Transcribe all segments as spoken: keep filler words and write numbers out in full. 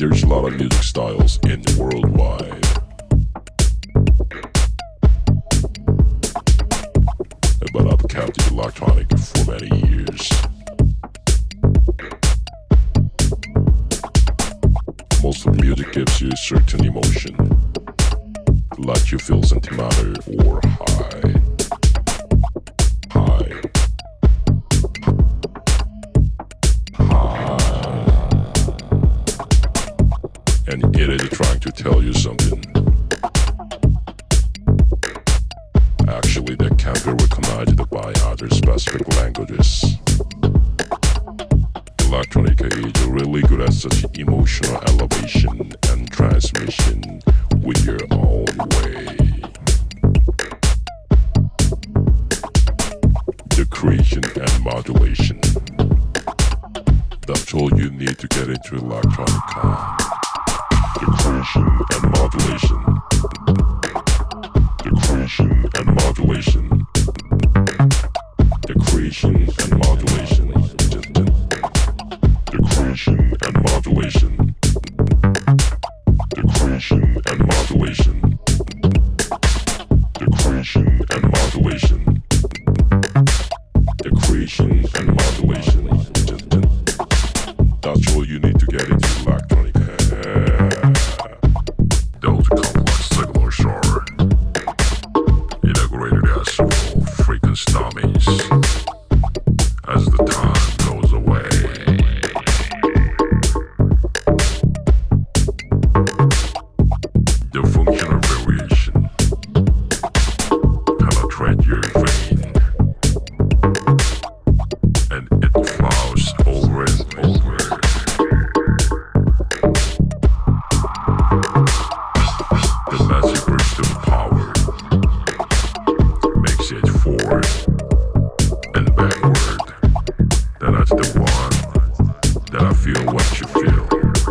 There's a lot of music styles in the worldwide. But I've kept electronic for many years. Most of music gives you a certain emotion, let you feel sentimental or high. High. High. And it is trying to tell you something. Actually, that can't be recognized by other specific languages. Electronica is really good at such emotional elevation and transmission with your own way. The creation and modulation. That's all you need to get into electronica. The creation and modulation. The creation and modulation. The creation and modulation. The creation and modulation. The creation and modulation. The creation and modulation. The creation and modulation. That's all you need to get into electronica. Those complex signal shower. Integrated as full frequency dummies as the time goes away. The functional variation penetrate your vein and it flows over and over. The massive burst of power makes it forward and backward. That's the one that I feel what you feel.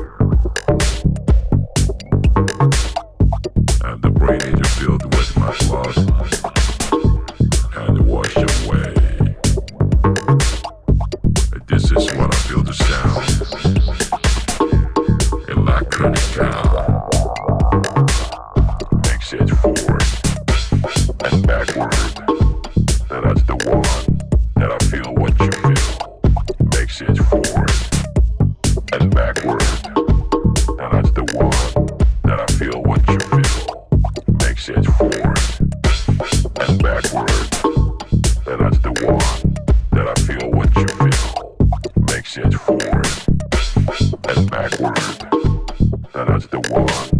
And the brain is filled with my blood and wash away. This is what I feel the sound. Electronica makes it forward and backward. That's the one that I feel what you feel. Makes it forward and backward. That's the one that I feel what you feel. Makes it forward and backward. That's the one that I feel what you feel. Makes it forward and backward. That's the one